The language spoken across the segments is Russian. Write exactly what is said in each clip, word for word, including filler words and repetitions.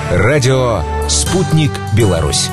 Радио «Спутник Беларусь».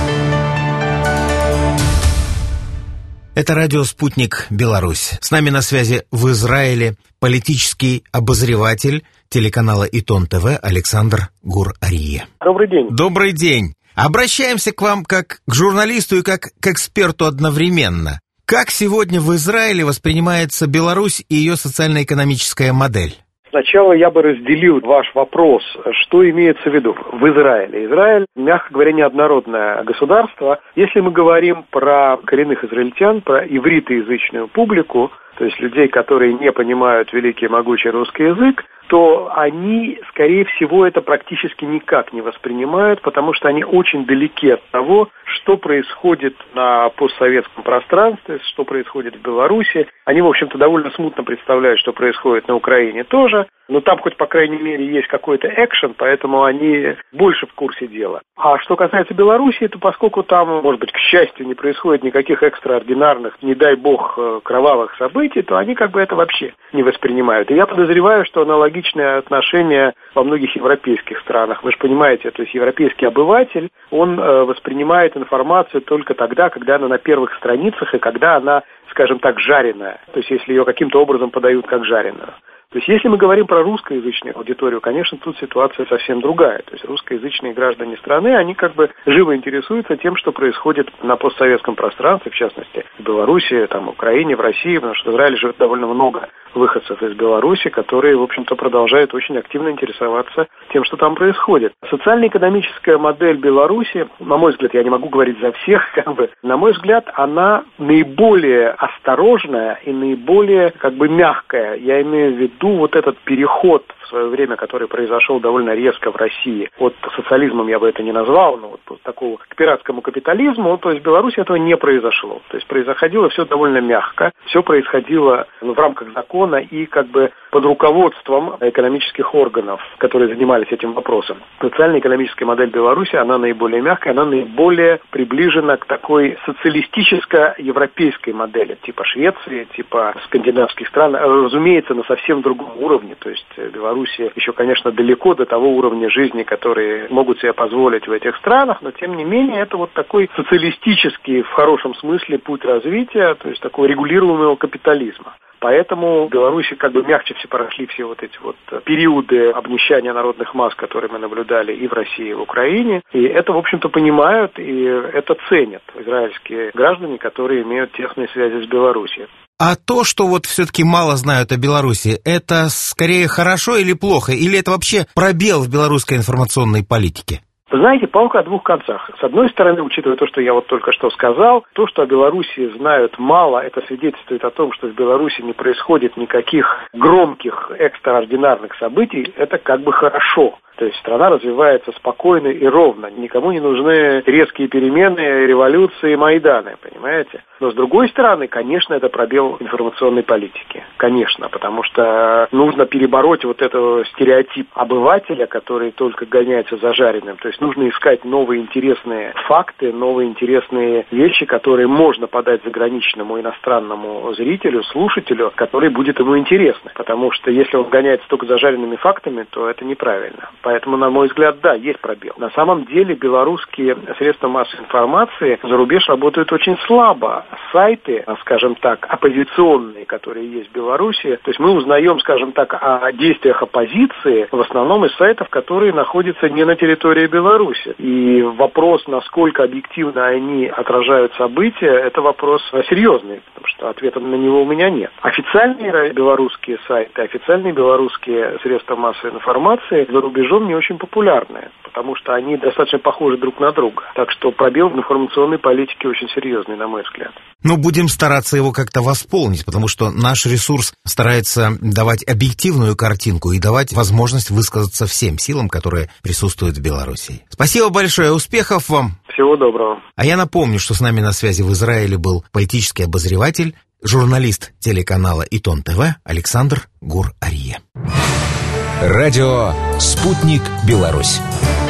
Это радио «Спутник Беларусь». С нами на связи в Израиле политический обозреватель телеканала Итон ТВ Александр Гур-Арье. Добрый день. Добрый день. Обращаемся к вам как к журналисту и как к эксперту одновременно. Как сегодня в Израиле воспринимается Беларусь и ее социально-экономическая модель? Сначала я бы разделил ваш вопрос, что имеется в виду в Израиле. Израиль, мягко говоря, неоднородное государство. Если мы говорим про коренных израильтян, про ивритоязычную публику, то есть людей, которые не понимают великий и могучий русский язык, то они, скорее всего, это практически никак не воспринимают, потому что они очень далеки от того, что происходит на постсоветском пространстве, что происходит в Беларуси. Они, в общем-то, довольно смутно представляют, что происходит на Украине тоже, но там хоть, по крайней мере, есть какой-то экшен, поэтому они больше в курсе дела. А что касается Беларуси, то поскольку там, может быть, к счастью, не происходит никаких экстраординарных, не дай бог, кровавых событий, то они как бы это вообще не воспринимают. И я подозреваю, что аналогичное отношение во многих европейских странах. Вы же понимаете, то есть европейский обыватель, он э, воспринимает информацию только тогда, когда она на первых страницах и когда она, скажем так, жареная. То есть если ее каким-то образом подают как жареную. То есть если мы говорим про русскоязычную аудиторию, конечно, тут ситуация совсем другая. То есть русскоязычные граждане страны, они как бы живо интересуются тем, что происходит на постсоветском пространстве, в частности, в Беларуси, там, в Украине, в России, потому что в Израиле живет довольно много выходцев из Беларуси, которые, в общем-то, продолжают очень активно интересоваться тем, что там происходит. Социально-экономическая модель Беларуси, на мой взгляд, я не могу говорить за всех, как бы, на мой взгляд, она наиболее осторожная и наиболее, как бы, мягкая. Я имею в виду вот этот переход в свое время, который произошел довольно резко в России. Вот социализмом я бы это не назвал, но вот такого к пиратскому капитализму, то есть в Беларуси этого не произошло. То есть происходило все довольно мягко, все происходило в рамках закона и как бы под руководством экономических органов, которые занимались этим вопросом. Социально-экономическая модель Беларуси, она наиболее мягкая, она наиболее приближена к такой социалистическо-европейской модели, типа Швеции, типа скандинавских стран, разумеется, на совсем другом уровне, то есть Беларусь еще, конечно, далеко до того уровня жизни, которые могут себе позволить в этих странах, но, тем не менее, это вот такой социалистический, в хорошем смысле, путь развития, то есть такого регулируемого капитализма. Поэтому в Беларуси как бы мягче все прошли все вот эти вот периоды обнищания народных масс, которые мы наблюдали и в России, и в Украине. И это, в общем-то, понимают и это ценят израильские граждане, которые имеют тесные связи с Беларусью. А то, что вот все-таки мало знают о Беларуси, это скорее хорошо или плохо? Или это вообще пробел в белорусской информационной политике? Вы знаете, палка о двух концах. С одной стороны, учитывая то, что я вот только что сказал, то, что о Беларуси знают мало, это свидетельствует о том, что в Беларуси не происходит никаких громких экстраординарных событий, это как бы хорошо. То есть страна развивается спокойно и ровно. Никому не нужны резкие перемены, революции, майданы, понимаете? Но с другой стороны, конечно, это пробел информационной политики. Конечно, потому что нужно перебороть вот этот стереотип обывателя, который только гоняется за жареным. То есть нужно искать новые интересные факты, новые интересные вещи, которые можно подать заграничному иностранному зрителю, слушателю, который будет ему интересны. Потому что если он гоняется только за жареными фактами, то это неправильно. Поэтому, на мой взгляд, да, есть пробел. На самом деле белорусские средства массовой информации за рубеж работают очень слабо. Сайты, скажем так, оппозиционные, которые есть в Беларуси, то есть мы узнаем, скажем так, о действиях оппозиции в основном из сайтов, которые находятся не на территории Беларуси. И вопрос, насколько объективно они отражают события, это вопрос серьезный, потому что ответа на него у меня нет. Официальные белорусские сайты, официальные белорусские средства массовой информации за рубежом не очень популярны, потому что они достаточно похожи друг на друга. Так что пробел в информационной политике очень серьезный, на мой взгляд. Ну, будем стараться его как-то восполнить, потому что наш ресурс старается давать объективную картинку и давать возможность высказаться всем силам, которые присутствуют в Беларуси. Спасибо большое, успехов вам! Всего доброго. А я напомню, что с нами на связи в Израиле был политический обозреватель, журналист телеканала Итон ТВ Александр Гур-Арье. Радио «Спутник Беларусь».